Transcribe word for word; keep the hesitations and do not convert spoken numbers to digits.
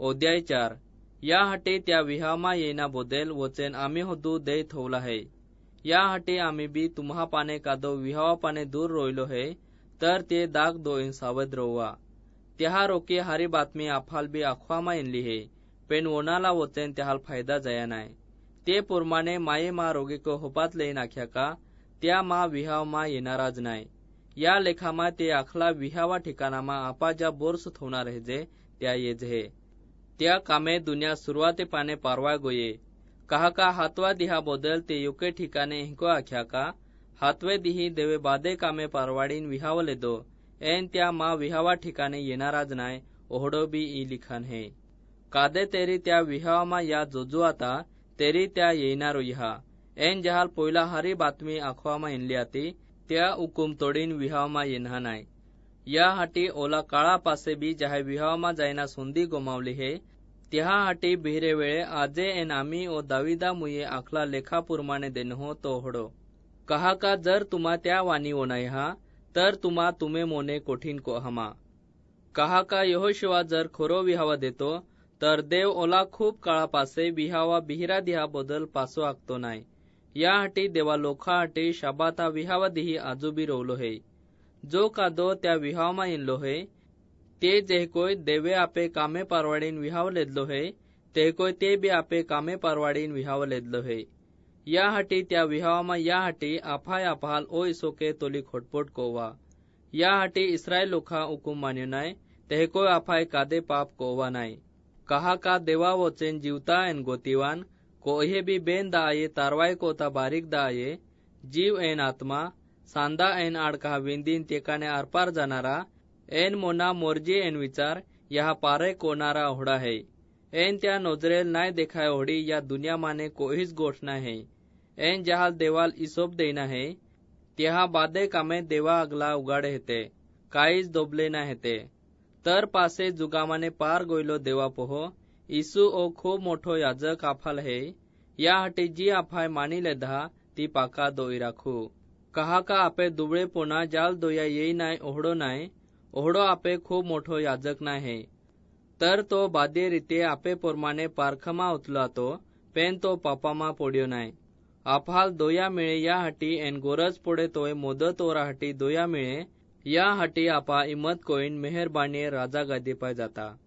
अध्याय चार। या हाटे त्या विहामा येना बोदेल वचन आम्ही होदू दे थोवला है। या हाटे आम्ही बी तुम्हा पाने कादो विहावा पाने दूर रोयलो है, तर ते दाग दोइन सावध रोवा। त्या रोके हारी बातमी आफाल बी आखवामा इनली है, पेन वोनाला वचन त्याहाल फायदा जया नाय। ते पुरमाने माये मा रोगे को होपात लेन आख्या का त्या मा विहावमा येणाराज नाय। या लेखामा ते आखला विहावा ठिकाणामा आपा ज्या बोर्स थोना रहेजे त्या येजे। त्या कामे दुनिया सुरुवाते पाने पारवा गोये। कहा का हातवा दिहा बोदल ते युके ठिकाणे हिको आख्या का हातवे दिही देवे बादे कामे पारवाडीन विहावले दो एन त्या मा विहावा ठिकाणे येणाराज नाय ओहडो बी ई लिखान है। कादे तेरी त्या विहावामा या जोजू आता तेरी त्या येणारो इहा एन जहाल पोयला हारी बातमी आखवामा इनली आती त्या उकुम तोडीन विहावमा येना नाय। या हाटी ओला काळा पासे बी जहाय विहावमा जायना संधी गोमावली है, त्या हाटी बिहरे वेळे आजे एन आम्ही ओ दाविदा मुये आखला लेखा पुरमाने देनहो तो होडो। कहा का जर तुमा त्या वाणी ओनाय हा तर तुमा तुमे मोने कोठीन को हमा। कहा का यहोशुवा जर खरो विहावा देतो तर देव ओला खूप काळापासे विहावा बिहिरा दिहा बदल पासो आखतो नाय। या हाटी देवा लोखा हाटी शाबाता विहावा दिही आजूबी रोवलो है। जो कादो त्या विहावमा इनलो है ते जे कोय देवे आपे कामे पारवाडीन विहाव लेदलो है ते कोय ते बी आपे कामे पारवाडीन विहाव लेदलो है। या हाटी त्या विहावमा या हाटी आफाय आपाल ओ इसोके तोली खोटपोट कोवा। या हाटी इस्राएल लोखा उकुम मान्यो नाय ते कोय आफाय कादे पाप कोवा नाय। कहा का देवा वचन जीवता एन गोतीवान कोहे बी बेन दाये तारवाय कोता बारीक दाये जीव एन आत्मा सांदा एन आड कहा विंदीन तेकाने आरपार जाणारा एन मोना मोरजी एन विचार यहा पारे कोनारा ओहडा है। एन त्या नोजरेल नाय देखाय ओहडी या दुनिया माने कोहीच गोठ ना है। एन जहाल देवाल इसोप देना है त्या बादे कामे देवा अगला उगाडे हेते काहीच दोबले ना हेते। तर पासे जुगामाने पार गोयलो देवा पोहो इसू ओ खूप मोठो याजक आफाल है। या हाटी जी आफाय मानी लेधा ती पाका दोई राखू। कहा का आपे दुबळे पोना जाल दोया येई नाय ओहडो नाय ओहडो आपे खूप मोठो याजक ना है। तर तो बादे रीते आपे परमाने पारखमा उतलातो पेन तो पापामा पोड्यो नाय। आफाल दोया मिळे या हाटी एन गोरज पोडे तोय मोदत ओरा हाटी दोया मिळे या हाटी आपा इमत कोईन मेहरबानी राजा गादी पाय जाता।